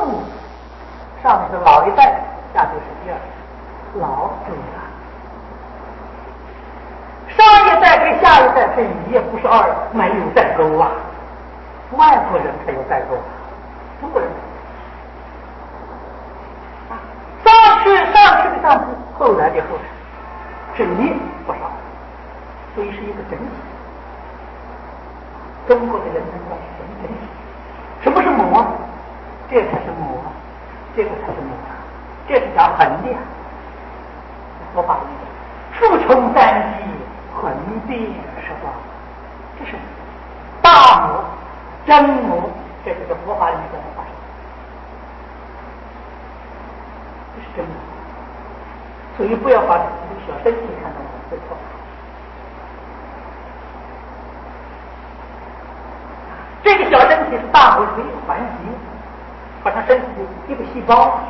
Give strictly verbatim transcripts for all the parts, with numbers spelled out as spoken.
父，上面是老一代，下就是第二代，老注意了。上一代跟下一代是一也不是二，没有代沟啊。外国人才有代沟，中国人上去上去的上去，后来的后来，是一不是二，所以是一个整体。中国的人能够形整体。什么是魔？这才是魔，这个才是魔，这是叫横的。佛法里面复冲三际，横遍十方，这是大魔真魔，这就是佛法里面的法身，这是真魔。所以不要把这个小身体看到是错的。这个小身体是大魔是一个环节，把它身体一个细胞，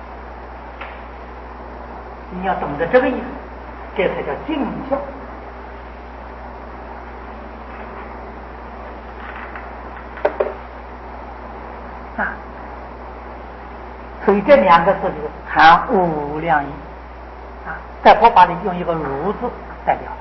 你要懂得这个意思，这才叫静教。啊，所以这两个字就是含无量义啊，在佛法里用一个如字代表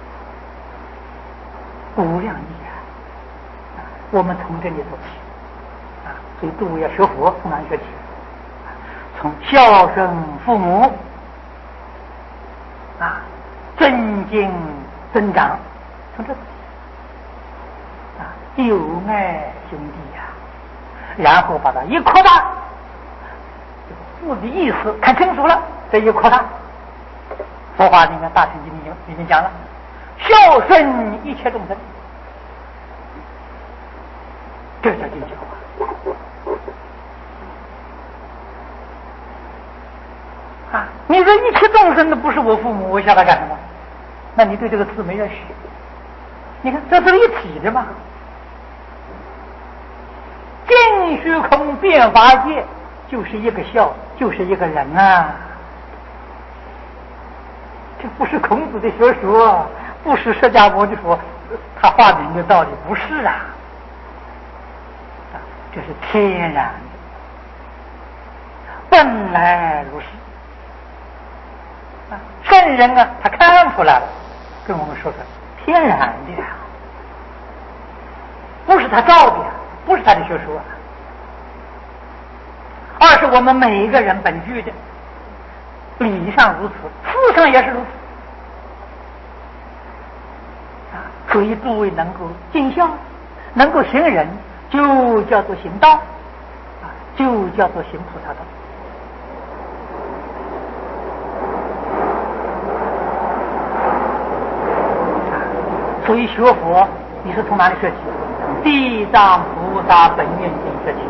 无量义啊。我们从这里做起啊，所以诸位要学佛，从哪里学起？从孝顺父母啊，尊敬尊长，从这啊，友爱兄弟呀、啊，然后把它一扩大，父的意思看清楚了，这一扩大，佛法里面大乘经里面已经讲了，孝顺一切众生。这叫敬教啊！啊，你说一切众生的不是我父母，我晓得干什么？那你对这个字没认识。你看，这是一体的嘛。尽虚空遍法界，就是一个孝，就是一个人啊。这不是孔子的学说，不是释迦牟尼佛他发明的道理，不是啊。这是天然的，本来如是啊！圣人啊，他看出来了，跟我们说说，天然的呀，不是他造的，不是他的学说，而是我们每一个人本具的。理上如此，事上也是如此啊！所以诸位能够尽孝，能够行仁，就叫做行道啊，就叫做行菩萨道。所以学佛，你是从哪里学起？地藏菩萨本愿经学起。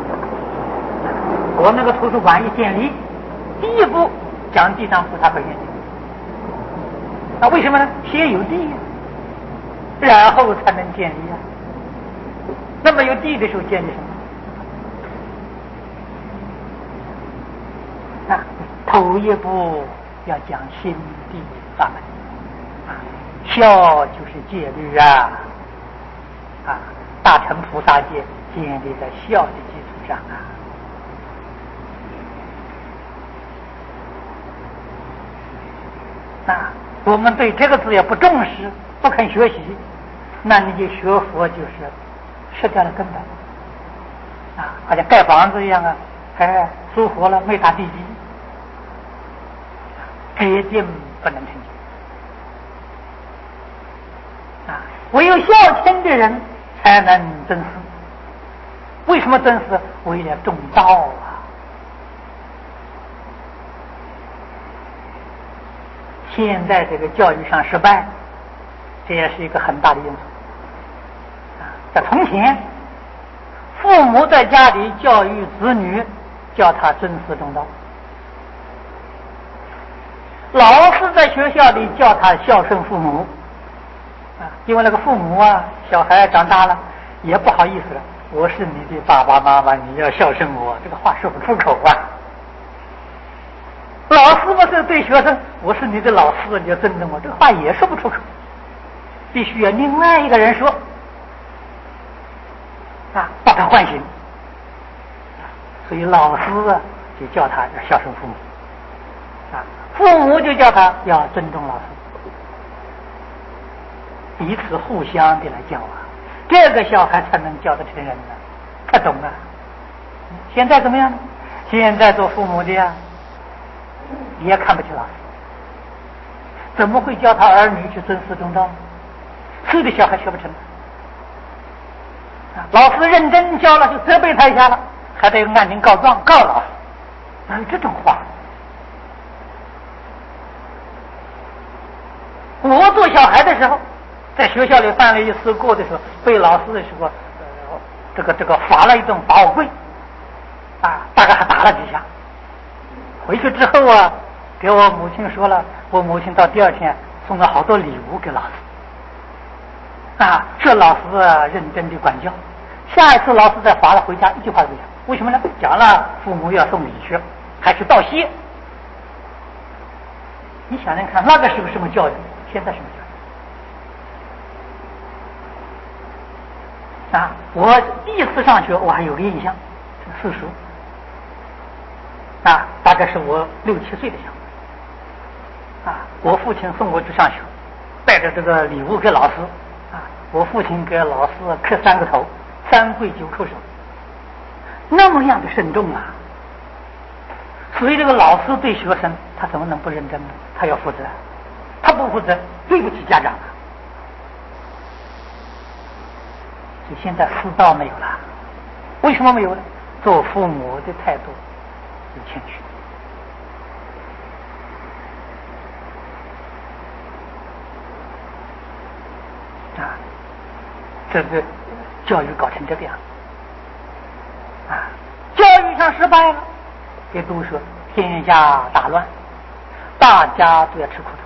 我那个图书馆一建立，第一步讲地藏菩萨本愿经。那为什么呢？先有地，然后才能建立啊。那么有地的时候建立什么？啊，头一步要讲心地法门啊，孝就是戒律啊，啊，大乘菩萨戒建立在孝的基础上啊。啊，我们对这个字也不重视，不肯学习，那你就学佛就是失掉了根本啊，好像盖房子一样啊，哎，疏活了没打地基，一定不能成就啊！唯有孝亲的人才能真实。为什么真实？为了种道啊！现在这个教育上失败，这也是一个很大的因素啊！在从前，父母在家里教育子女，叫他真实种道；老师在学校里叫他孝顺父母啊！因为那个父母啊，小孩长大了也不好意思了，我是你的爸爸妈妈，你要孝顺我，这个话说不出口啊。老师嘛是对学生，我是你的老师，你要尊重我，这个话也说不出口，必须要另外一个人说啊，把他唤醒。 所以老师啊就叫他要孝顺父母啊，父母就叫他要尊重老师，彼此互相的来教啊，这个小孩才能教得成人呢，他懂啊。现在怎么样？现在做父母的呀，也看不起老师，怎么会教他儿女去尊师重道？是的小孩学不成，老师认真教了就责备他一下了，还得按警告状告老师，哪有这种话？我做小孩的时候，在学校里犯了一次过的时候，被老师的时候，呃，这个这个罚了一顿罚我跪，啊，大概还打了几下。回去之后啊，给我母亲说了，我母亲到第二天送了好多礼物给老师，啊，这老师啊认真的管教。下一次老师再罚了，回家一句话都不讲，为什么呢？讲了父母要送礼去，还去道谢。你想想看，那个时候什么教育？现在什么教育？啊，我第一次上学，我还有个印象，是四书。啊，大概是我六七岁的时候，啊，我父亲送我去上学，带着这个礼物给老师，啊，我父亲给老师磕三个头，三跪九叩首，那么样的慎重啊！所以这个老师对学生，他怎么能不认真呢？他要负责，他不负责，对不起家长啊！所以现在师道没有了，为什么没有呢？做父母的态度有欠缺啊！这个教育搞成这个样啊！教育上失败了，给都说天下大乱，大家都要吃苦头。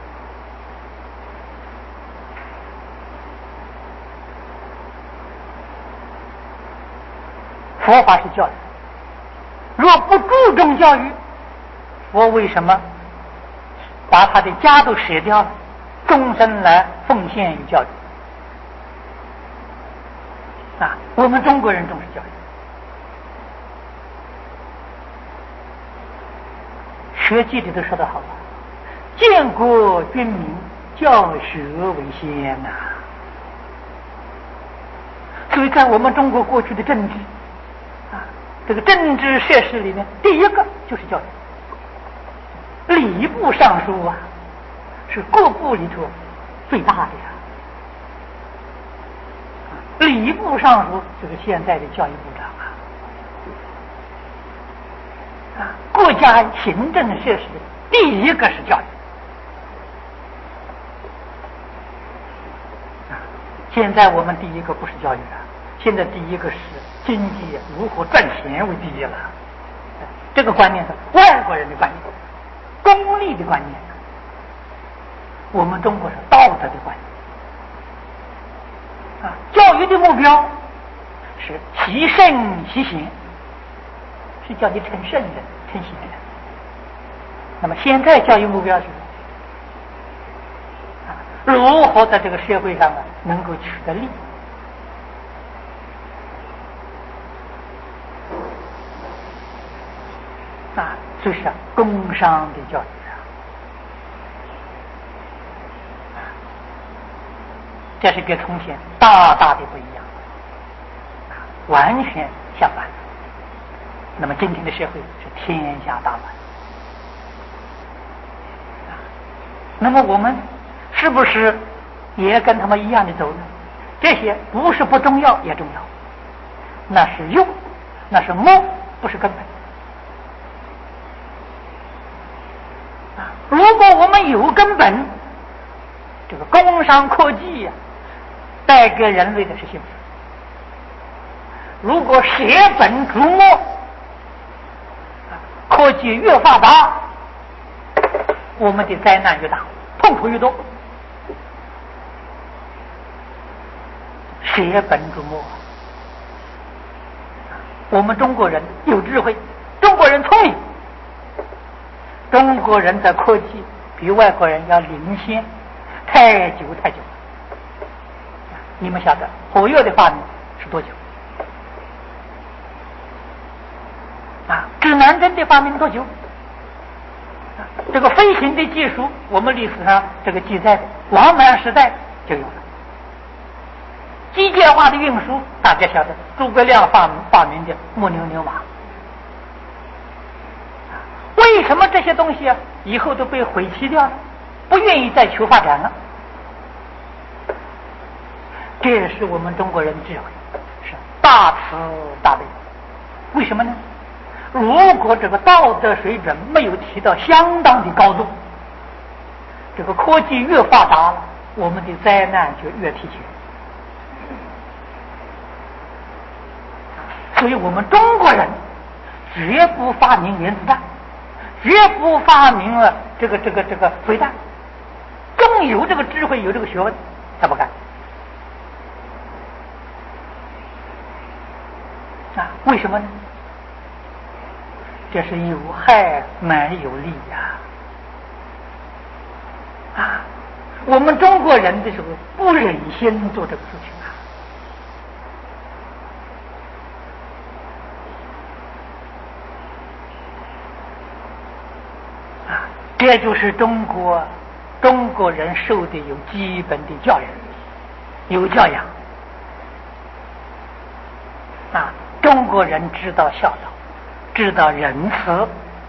佛法是教育，若不注重教育，佛为什么把他的家都舍掉了，终身来奉献于教育？啊，我们中国人重视教育。学记里都说得好，建国军民，教学为先呐、啊。所以在我们中国过去的政治啊，这个政治设施里面，第一个就是教育。礼部尚书啊，是各部里头最大的呀。礼部尚书就是现在的教育部长啊。啊，国家行政设施第一个是教育。啊，现在我们第一个不是教育了，现在第一个是经济如何赚钱为第一了。这个观念是外国人的观念，功利的观念。我们中国是道德的观念。啊，教育的目标是其圣其贤，是叫你成圣人、成贤人。那么现在教育目标是啊，如何在这个社会上啊能够取得利益？啊，这是工商的教育啊，这是跟从前大大的不一样，啊，完全相反。那么今天的社会是天下大乱，啊，那么我们是不是也跟他们一样的走呢？这些不是不重要，也重要，那是用，那是目，不是根本。如果我们有根本，这个工商科技呀、啊，带给人类的是幸福。如果舍本逐末，科技越发达，我们的灾难越大，痛苦越多。舍本逐末，我们中国人有智慧，中国人聪明。中国人的科技比外国人要领先太久太久了。你们晓得火药的发明是多久？啊， 指南针的发明多久？这个飞行的技术，我们历史上这个记载的王莽时代就有了。机械化的运输，大家晓得，诸葛亮发发明的木牛牛马。为什么这些东西啊，以后都被毁弃掉了，不愿意再求发展了？这也是我们中国人智慧，是大慈大悲。为什么呢？如果这个道德水准没有提到相当的高度，这个科技越发达了，我们的灾难就越提前。所以我们中国人绝不发明原子弹，绝不发明了这个这个这个飞弹，更有这个智慧，有这个学问，他不干。啊，为什么呢？这是有害没有利呀！啊，我们中国人的时候不忍心做这个事情啊！啊，这就是中国中国人受的有基本的教育，有教养啊！中国人知道孝道，知道仁慈，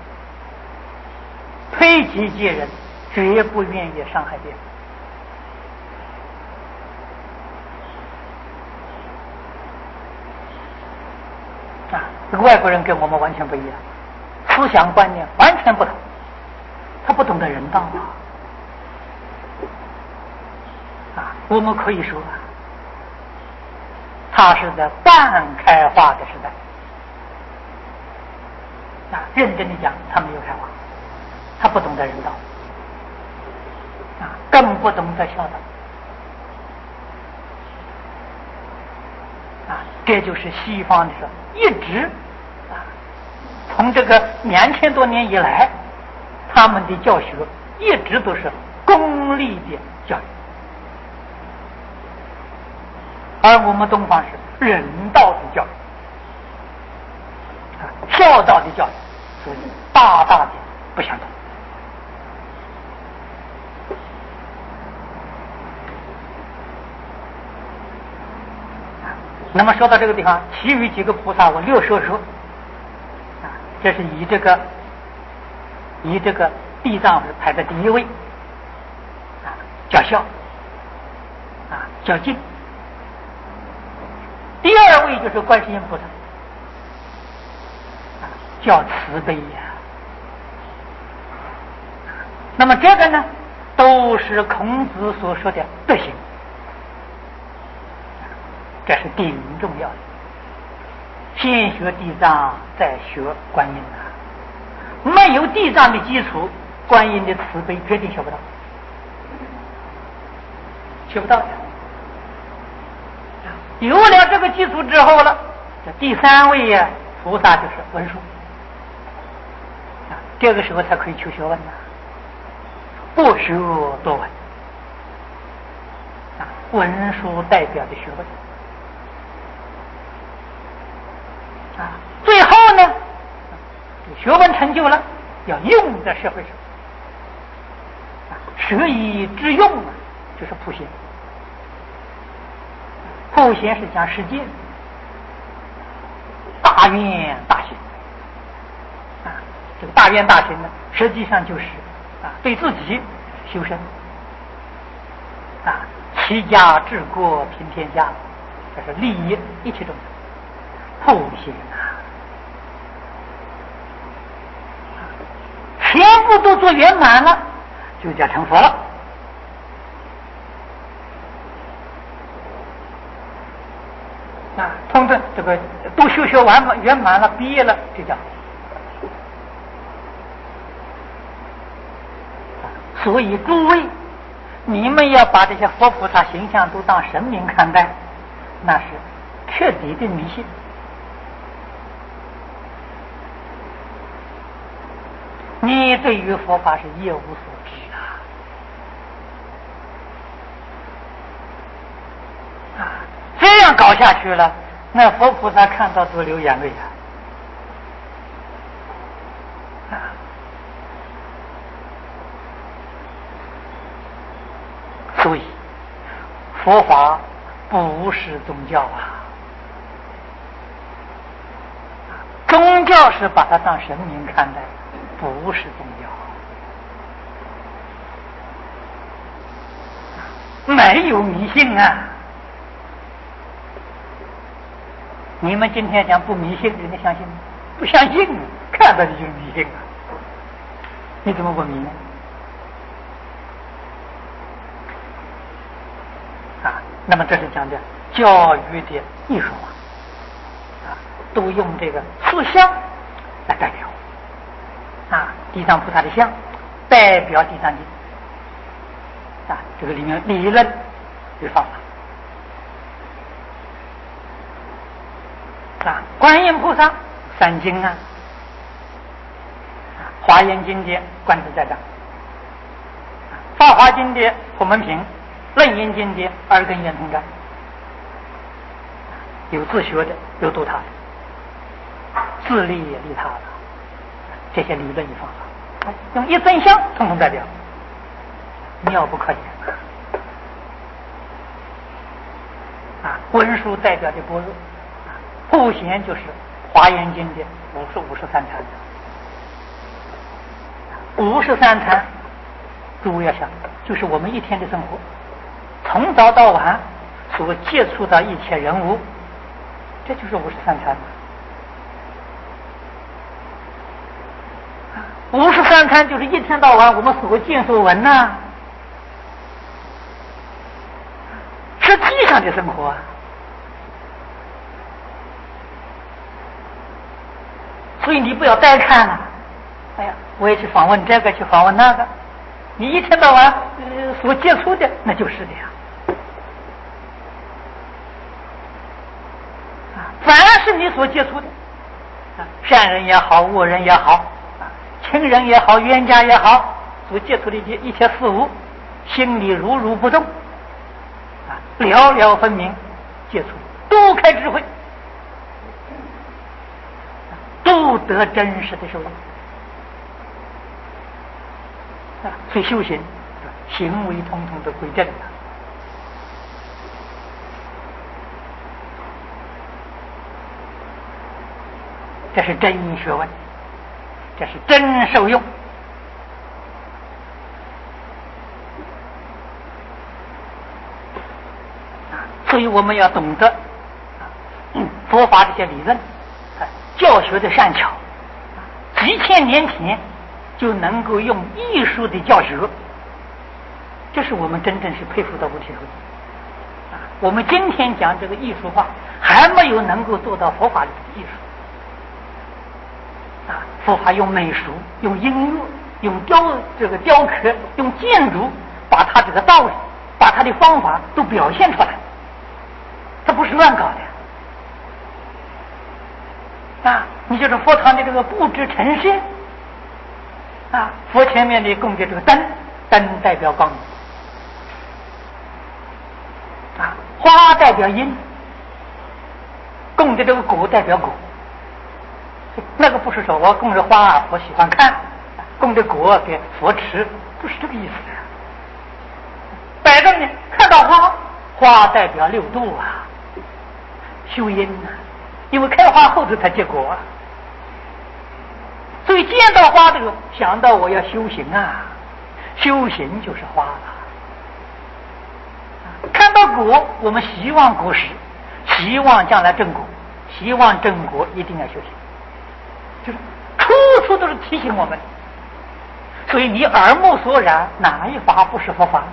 推己及人，绝不愿意伤害别人。啊，这个外国人跟我们完全不一样，思想观念完全不同，他不懂得人道啊！啊，我们可以说啊，他是在半开化的时代。啊，认真的讲，他没有开化，他不懂得人道，啊，更不懂得孝道，啊，这就是西方的时候一直啊，从这个两千多年以来，他们的教学一直都是功利的教育，而我们东方是人道的教育，啊，孝道的教育。所以大大的不相同。那么说到这个地方，其余几个菩萨我略说说。啊，这是以这个以这个地藏排在第一位，啊，叫孝，啊，叫敬。第二位就是观世音菩萨。叫慈悲呀、啊，那么这个呢，都是孔子所说的德行，这是顶重要的。先学地藏，再学观音啊！没有地藏的基础，观音的慈悲决定学不到，学不到的。有了这个基础之后了，这第三位呀、啊，菩萨就是文殊。这个时候才可以求学问呐、啊，不学多闻啊，文殊代表的学问啊。最后呢，学问成就了，要用在社会上啊，舍以致用啊，就是普贤。普贤是讲世界大愿大行。这个大愿大行呢，实际上就是啊，对自己修身，啊，齐家治国平天下，这是利益一切众生，普贤啊，全部都做圆满了，就叫成佛了。啊，通通这个都修学完了圆满了，毕业了，就叫。所以诸位，你们要把这些佛菩萨形象都当神明看待，那是彻底的迷信。你对于佛法是一无所知啊！啊，这样搞下去了，那佛菩萨看到都流眼泪啊！ 所以佛法不是宗教啊，宗教是把它当神明看待，不是宗教。没有迷信啊！你们今天讲不迷信，人家相信吗？不相信啊，看到你就是迷信啊！你怎么不迷呢？啊，那么这是讲的教育的艺术化，啊，都用这个塑像来代表，啊，地藏菩萨的像代表地藏经，啊，这个里面理论与方法，啊，观音菩萨三经啊，华严经的观自在藏，法华经的普门品，楞严经的二根圆通章，有自学的，有度他的，自利也利他的，这些理论与方法，用一真相统统代表，妙不可言啊！文殊代表的般若，普贤就是华严经的五十五十三禅，五十三禅，诸位要想，就是我们一天的生活，从早到晚所接触到一切人物，这就是五十三禅。五十三禅就是一天到晚我们所见所闻呐、啊，实际上的生活啊。所以你不要呆看了、啊，哎呀，我也去访问这个，去访问那个，你一天到晚、呃、所接触的那就是的呀。啊，凡是你所接触的，啊，善人也好，恶人也好，啊，亲人也好，冤家也好，所接触的一切一切事物，心里如如不动，啊，了了分明，接触都开智慧。都得真实的受用啊！所以修行行为统统的归正了，这是真学问，这是真受用啊！所以我们要懂得啊，佛法这些理论。教学的善巧，几千年前就能够用艺术的教学，这是我们真正是佩服到不体会啊！我们今天讲这个艺术化，还没有能够做到佛法里的艺术啊！佛法用美术、用音乐、用雕这个雕刻、用建筑，把它这个道理、把它的方法都表现出来，它不是乱搞的。啊，你就是佛堂的这个布置陈设啊，佛前面的供的这个灯，灯代表光明啊，花代表阴，供的这个果代表果。那个不是说我供着花我喜欢看，供着果给佛吃，不是这个意思啊。摆着呢，看到花，花代表六度啊，修阴啊。因为开花后头才结果啊，所以见到花这个想到我要修行啊，修行就是花了。看到果，我们希望果实，希望将来正果，希望正果一定要修行，就是处处都是提醒我们。所以你耳目所染，哪一法不是佛法？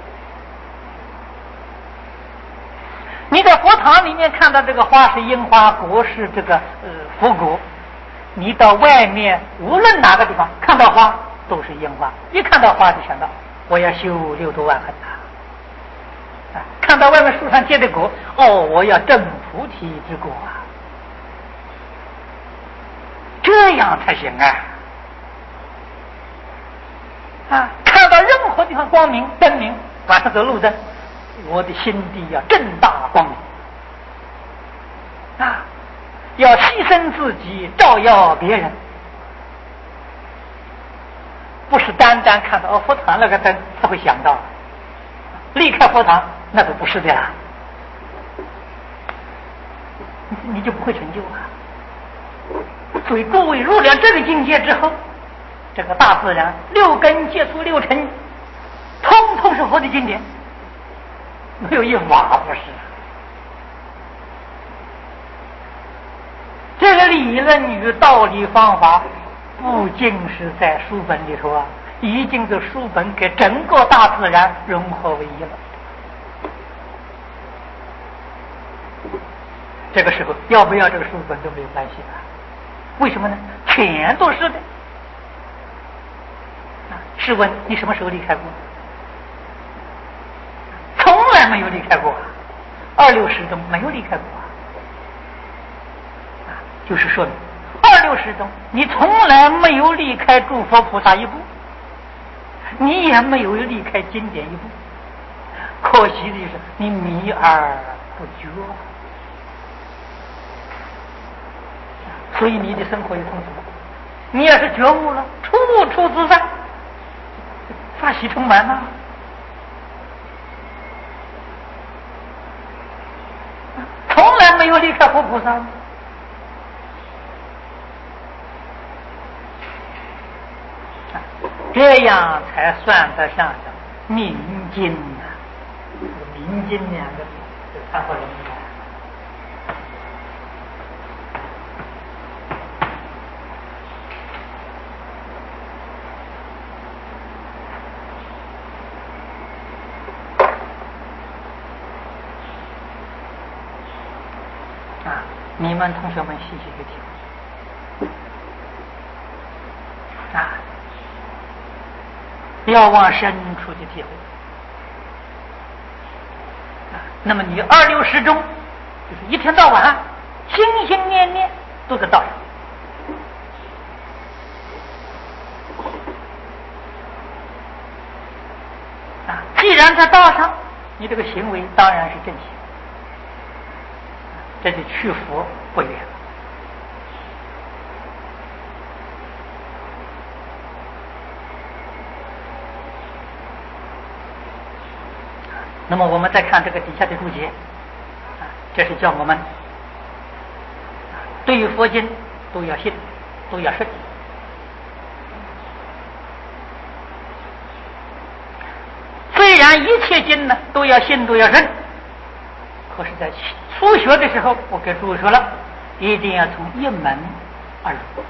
你在佛堂里面看到这个花是樱花，果是这个呃佛果，你到外面无论哪个地方看到花都是樱花，一看到花就想到我要修六度万恒啊！看到外面树上结的果，哦，我要证菩提之果啊！这样才行啊！啊，看到任何地方光明灯明，晚上走路灯。我的心地要正大光明啊，要牺牲自己照耀别人不是单单看到哦佛堂那个灯才会想到，离开佛堂那都不是的啦，你你就不会成就啊。所以诸位入了这个境界之后，这个大自然六根接触六尘，通通是佛的经典，没有一法不是。这个理论与道理方法不仅是在书本里头啊，已经是书本给整个大自然融合为一了。这个时候要不要这个书本都没有关系了。为什么呢？全都是的。试问你什么时候离开过？从来没有离开过。二六时中没有离开过。就是说二六时中你从来没有离开诸佛菩萨一步，你也没有离开经典一步。可惜的就是你迷而不觉，所以你的生活也痛苦。你要是觉悟了，处处自在，法喜充满了。从来没有离开佛菩萨。这样才算得上的明经啊！明经两个字就看好容易了。啊，你们同学们细细去听啊！要往深处去体会。那么你二六时中，就是一天到晚心心念念都在道上。啊，既然在道上，你这个行为当然是正行，这就去佛不远。那么我们再看这个底下的注解，这是叫我们对于佛经都要信，都要顺。虽然一切经呢都要信，都要顺，可是在初学的时候，我给诸位说了，一定要从一门而入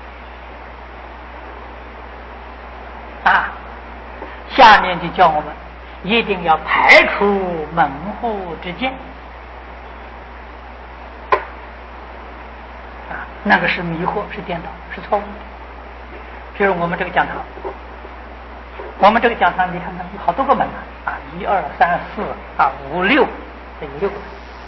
啊。下面就叫我们一定要排除门户之见啊，那个是迷惑，是颠倒，是错误的。比如我们这个讲堂，我们这个讲堂你看看有好多个门啊，一二三四啊五六，这有六个。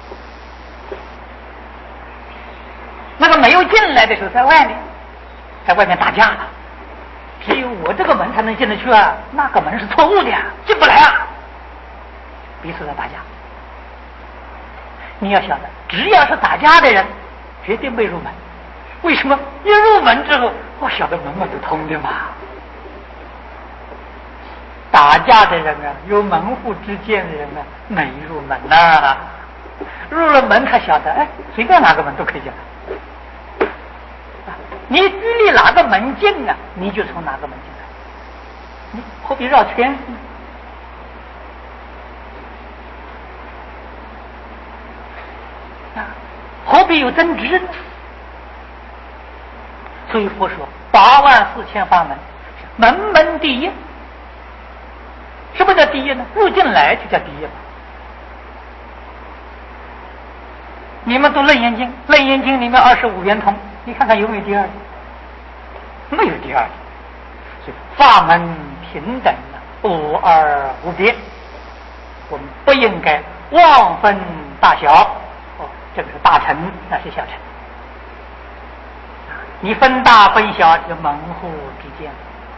那个没有进来的时候，在外面，在外面打架了。只有我这个门才能进得去啊，那个门是错误的呀，进不来啊，彼此在打架。你要晓得，只要是打架的人，绝对没入门。为什么？一入门之后，我晓得门门都通的嘛。打架的人啊，有门户之见的人啊，没入门啊。入了门，他晓得，哎，随便哪个门都可以进来。你距离哪个门近啊，你就从哪个门进来，你何必绕圈？啊，何必有争执呢？所以佛说八万四千法门，门门第一。什么叫第一呢？入进来就叫第一了。你们读楞严经，楞严经里面二十五圆通，你看看有没有第二？没有第二。所以法门平等的，无二无别。我们不应该妄分大小。哦，这个是大乘，那是小乘。你分大分小，就门户之见。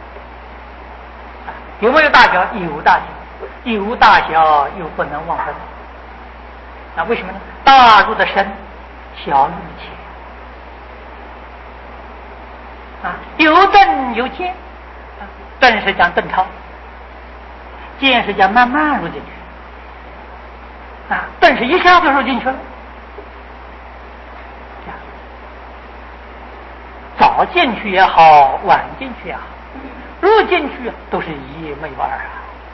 有没有大小？有大小，有大小又不能妄分。那为什么呢？大入的深，小入的浅啊，有正有见啊， 顿是讲顿超，渐是讲慢慢入进去。啊，顿是一下就入进去了。早进去也好，晚进去也好，入进去都是一没有二啊。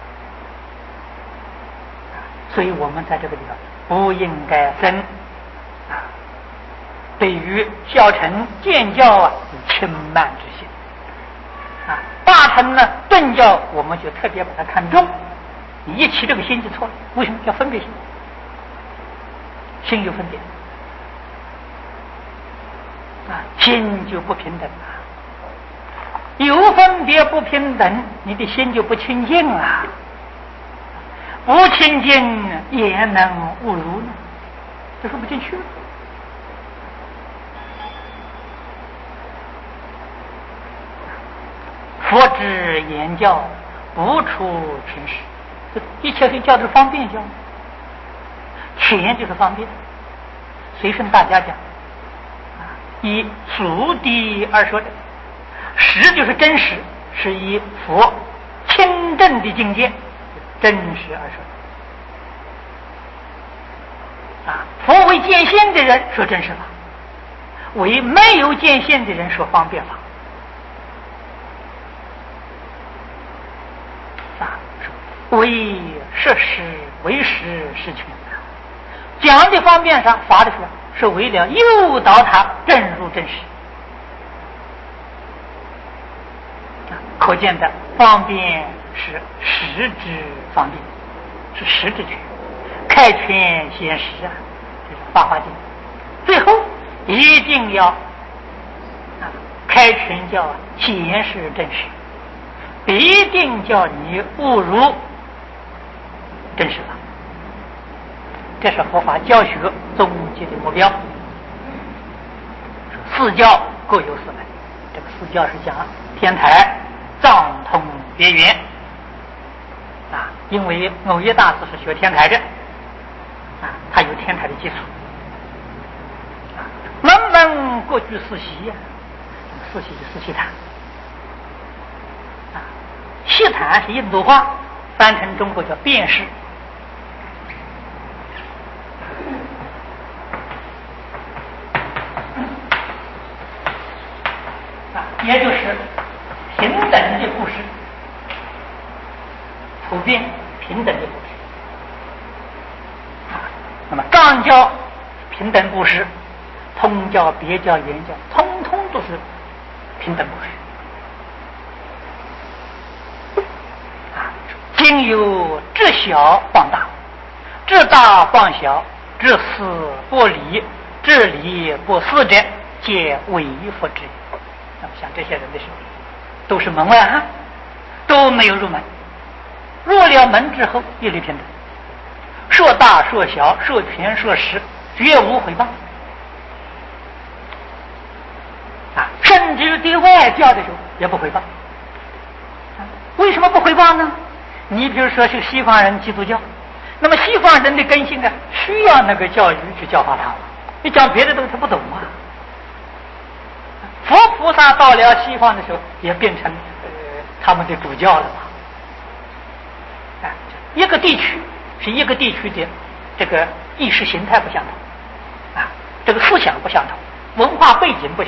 所以我们在这个地方不应该生啊，对于小乘见教啊有轻慢之心啊，大乘呢顿教我们就特别把它看重，你一起这个心就错了。为什么叫分别心？心有分别啊，心就不平等了。有分别不平等，你的心就不清净了。不清净也能误如呢，这说不进去了。佛之言教，不出权势，一切是教的方便教，权就是方便。随顺大家讲，以俗谛而说的，实就是真实，是以佛清正的境界真实而说啊，佛为见性的人说真实法，为没有见性的人说方便法啊，为摄实为实是权。讲的方面上，法的说是为了诱导他正入正实啊，可见的方便是实之方便，是实之权，开权显实啊，这是法华经。最后一定要啊，开权叫显示真实，必定叫你误入真实法。这是佛法教学终极的目标。四教各有四门，这个四教是讲天台、藏通、别圆啊，因为耦约大师是学天台的啊，他有天台的基础啊，门门各具四习呀，四习就四习坛啊，习坛是印度话，翻成中国叫辩识。也就是平等的故事，普遍平等的故事啊。那么藏教平等故事，通教、别教、原教，通通都是平等故事啊。经由知小放大，知大放小，知思不理，知理不思者，皆为佛之。那么像这些人的时候，都是门外汉，都没有入门。入了门之后，一律平等，说大说小，说全说实，绝无诽谤啊！甚至对外教的时候也不诽谤。为什么不诽谤呢？你比如说是西方人基督教，那么西方人的根性呢，需要那个教育去教化他，你讲别的东西他不懂啊。佛菩萨到了西方的时候，也变成呃他们的主教了嘛。啊，一个地区是一个地区的这个意识形态不相同，啊，这个思想不相同，文化背景不相同。